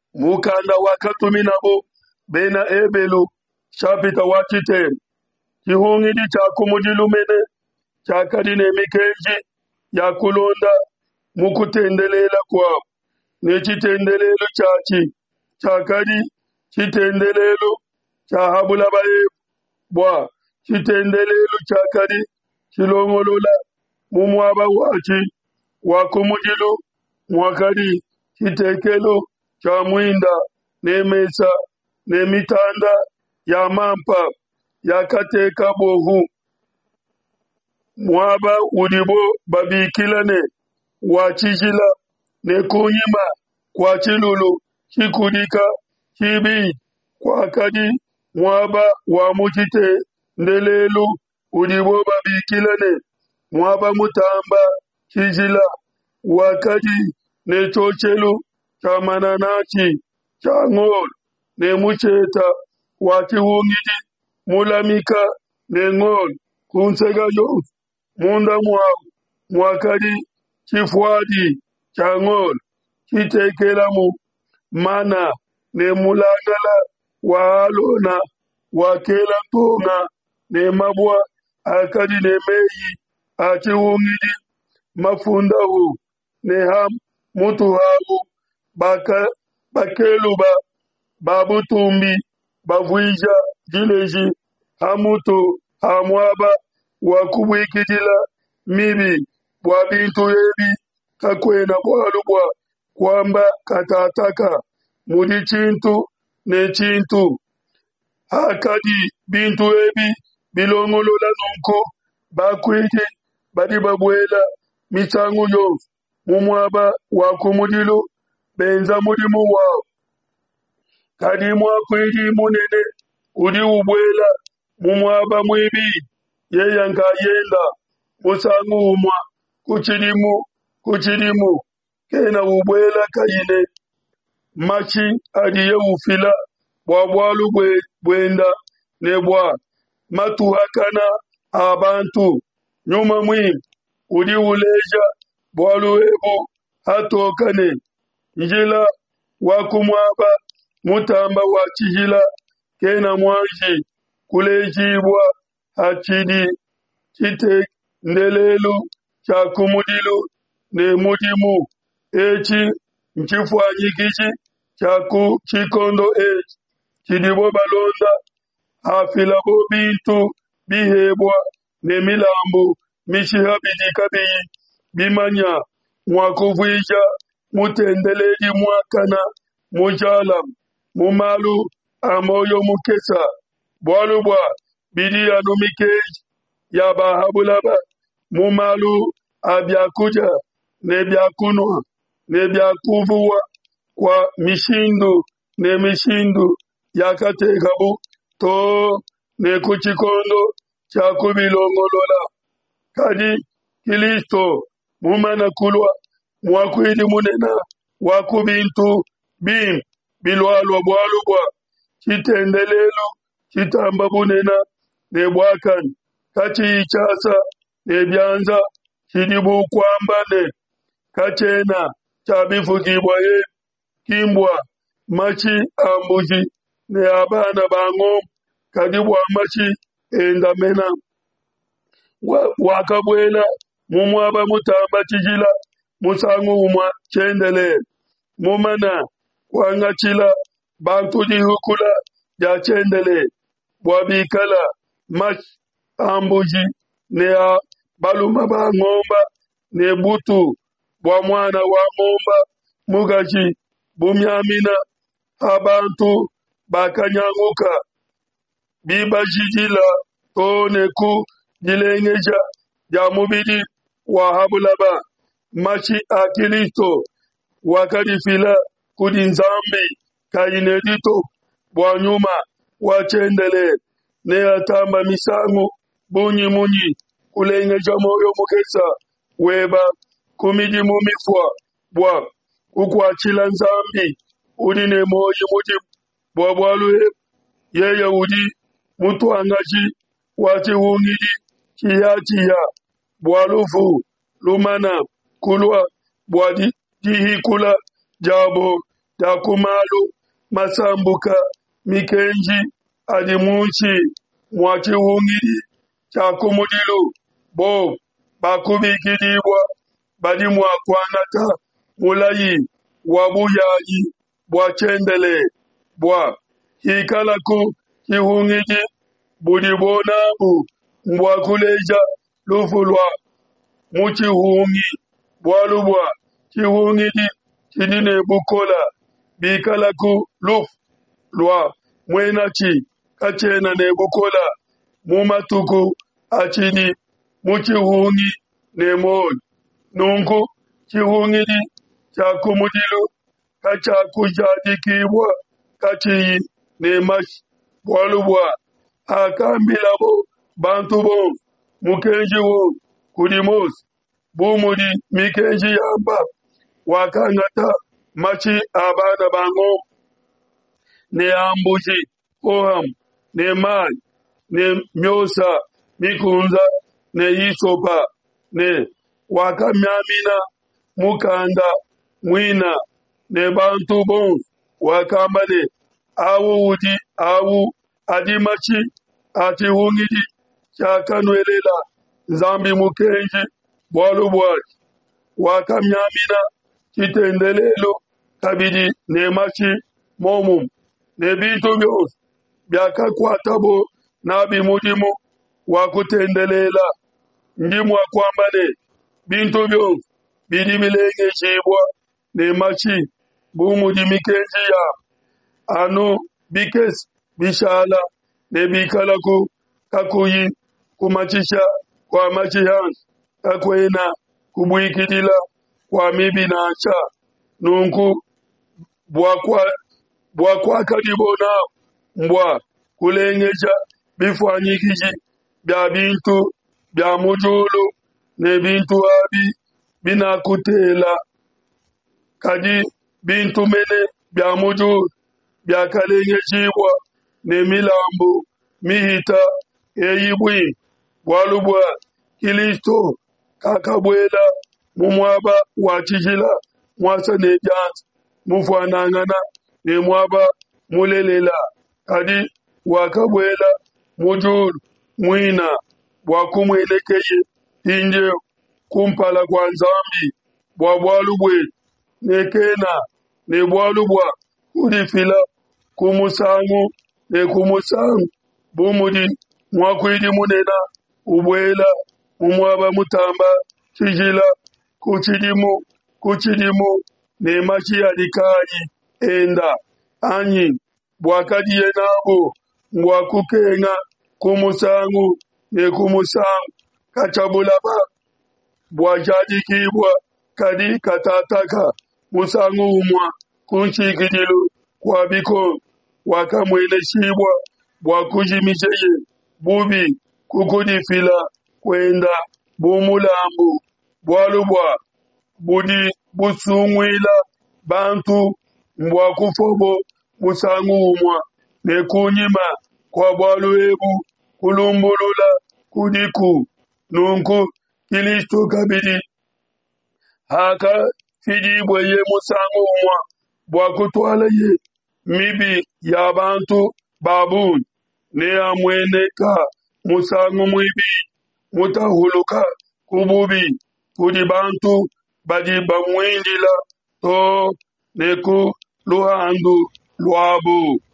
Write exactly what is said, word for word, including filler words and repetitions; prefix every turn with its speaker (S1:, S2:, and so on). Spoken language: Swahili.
S1: mukanda wakatuminabo bena ebelu shapita wachite kihungidi chakumudilumene chakadine mikeji yakulonda mukutendelela kwa nechitendelelo chachi chakadi chitendelelo chahabula bae bwa chitendelelo chakadi chilongolola mumwaba wachi wakumudilu mwakadi chitekelo cha mwinda nemesa nemitanda ya mampa yakateka bohu mwaba udibo babikilane wachijila nekunyima kwa chilulu chikudika chibi kwa kadi mwaba wa mujite ndelelu udibo babikilane mwaba mutamba chijila wakadi nechochelu cha mananachi cha ngol ne mucheta wati wungidi mulamika ne ngol kunsega yo munda mwao mwakadi chifwadi cha ngol chitekelamu mana ne mulangala waalona wakela tonga ne mabwa akadi ne meyi ati wungidi mafundahu ne ham mutu habu baka bakeluba babutumbi bavuija dileji hamutu hamwaba wakubwikidila mibi bwabintu ebi kakwena bwalubwa kwamba katataka mudi chintu ne chintu hakadi bintu ebi bilongolola nunku bakwidi badi babwela mitangu yo mumwaba wakumudilu benza mudimu wao kadi mwakwidi munene udi ubwela mumwaba mwibi yeyanka yenda musangu umwa kuchilimu kuchilimu kena ubwela kayine machi adiye ufila bwabwalu bwe bwenda nebwa matuhakana abantu nyuma mwi udi uleja bwalu ebo hatokane njila wakumwaba mutamba wachijila kena mwanji kulejibwa hachidi chite ndelelu chakumudilu ne mudimu echi nchifwanyikichi chaku chikondo echi chidibo balonda hafilabo bintu bihebwa ne milambu mishihabidika biyi bimanya mwakuvwija mutendeleji mwakana mujalam mumalu amoyo mukesa bwalubwa bidi anumikeji yabahabulaba mumalu abyakuja nebyakunwa nebyakuvuwa kwa mishindu ne mishindu yakatekabu to ne kuchikondo chakubilongolola kadi Kilisto mumana kulwa mwakwidi munena wakubintu bim bilwalwa bwalubwa chitendelelo chitamba bunena ne bwakan kachi ichasa ne byanza chidibu kwambane kachena chabifugibwa ye kimbwa machi ambuji ne abana bangom kadibwa machi endamena wakabwela mumwaba mutamba chijila musangu umwa chendele mumana wangachila bantu dihukula ya chendele bwabikala mach ambuji ne baluma ba ngomba ne butu bwa mwana wa ngomba mugaji bumyamina abantu bakanyanguka bibajijila toneku jilengeja ya mubidi wahabulaba machi akilisto wakadifila kudinzambi kayinedito bwanyuma wachendele ne atamba misangu bunyi munyi kulengeja moyo mukesa weba kumidi mumifwa bwa kukwachila nzambi udine moyo muti bwa bwalu yeye udi mutu angaji wati wungidi chia chia bwalufu lumana kulwa bwadi dihi kula jabo takumalu masambuka mikenji adimunchi mwachi hungidi chakumudilu bo bakubikidibwa badi mwakwanata mulayi wabuyayi bwachendele bwa hikalaku hihungidi budibonabu mbwakuleja lufulwa muchihungi bwalubwa chihungidi chidine bukola bikalaku luf lwa mwenachi kachena ne bukola mumatuku achini muchihungi ne moy nungu chihungidi chakumudilu kachakujadikibwa kachi ne mash bwalubwa akambilabo bantu bon mukenji wo kudimos bumudi mikenji yamba wakangata machi abana bango ne ambuji oham ne mai ne myosa mikunza ne yisopa ne wakamyamina mukanda mwina ne bantu bon wakamane awu udi awu adimachi ati hungidi chakanwelela zambi mukenji bwalu bwaji wakamyamina chitendelelo kabidi ne machi momum ne bintu byose byakakwatabo nabimudimu wakutendelela ndimu akwambane bintu byose bidi bilengeshibwa ne machi bumudi mikenji ya anu bikes bishala ne bikalaku kakuyi kumachisha kwa machihan kakwena kubwikidila kwa mibi na acha nunku bwakwa bwakwa kadibona mbwa kulengeja bifwanyikiji bya bintu bya mujulu ne bintu abi binakutela kadi bintu mene bya mujulu bya kalengejibwa ne milambu mihita eyibwi bwalubwa Kilisto kakabwela mumwaba wachijila mwasa ne jansi mufwanangana ne mwaba mulelela kadi wakabwela mujulu mwina wakumwelekeye inje kumpala kwa nzambi bwa bwalubwe nekena ne bwalubwa kudifila kumusangu ne kumusangu bumudi mwakwidi munena ubwela mumwaba mutamba chijila kuchidimu kuchidimu ne machi adikayi enda anyi bwakadiye nabo mwakukenga kumusangu ne kumusangu kachabulaba bwajadikibwa kadi katataka musangu umwa kunchikidilu kwa biko wakamweleshibwa bwakujimijeye bubi kukudifila kwenda bumulambu bwalubwa budi busungwila bantu mbwakufobo musangu umwa ne kunyima kwa bwaluebu kulumbulula kudiku nunku Kilisto kabidi haka fidibwe ye musangu umwa bwakutwala ye mibi ya bantu babun ne amweneka musangu mwibi mutahuluka kububi kudi bantu badi bamwindila to neku luhandu lwabu